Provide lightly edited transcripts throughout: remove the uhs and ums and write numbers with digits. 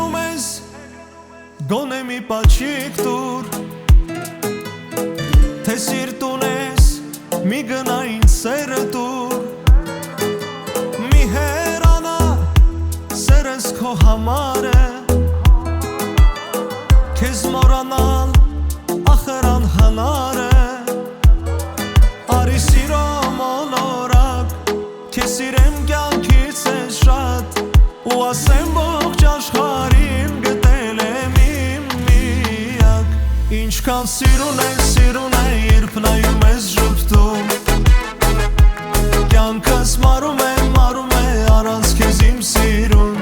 Հեգնում ես գոնե մի պաչիկ տուր, թե սիրտուն ես մի գնա ինձ սերը տուր, մի հերանա սերս քո համար է, քեզ մորանալ ախր անհնար է, արի սիրո մոլորակ, քեզ սիրեմ կյանքից է շատ, ու ասեմ ողջ աշխարհին գտել եմ իմ միակ, ինչքան սիրուն է, երբ նայում ես ժպտում, կյանքս մարում է առանց քեզ իմ սիրուն,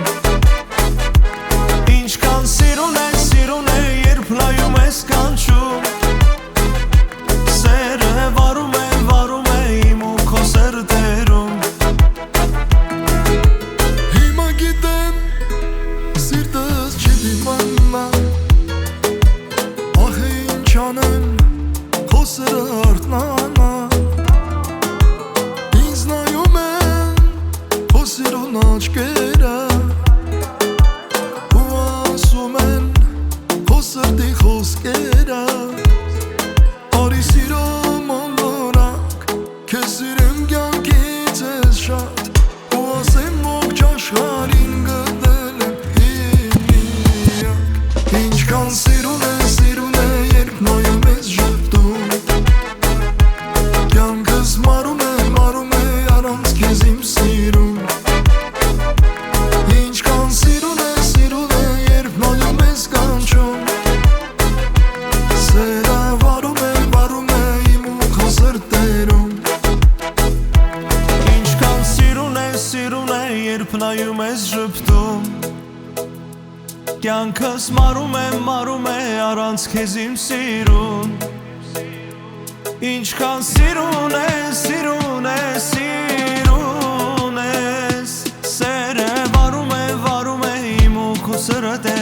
ինչքան սիրուն է, երբ նայում ես կանչում, սերը վարում է իմ ու քո սրտերում, հիմա գիտեմ սիրտս չի դիմանա, ահ ինչ անեմ քո սերը արթնանա, ինձ նայում են քո սիրուն աչքերը ու ասում են քո սրտի խոսքերը, արի սիրո մոլորակ, քեզ սիրեմ կյանքից ես շատ, ու ասեմ ողջ աշխարհին գտել եմ իմ միակ, ինչքան սիրուն է, երբ նայում ես ժպտում, կյանքս մարում է առանց քեզ իմ սիրուն, ինչքան սիրուն է, երբ նայում ես կանչում, սերը վարում է իմ ու քո սրտերում, ինչքան սիրուն է, երբ նայում ես ժպտում, կյանքս մարում է առանց քեզ իմ սիրուն, ինչքան սիրուն ես, սերը վարում է իմ ու քո սրտերում,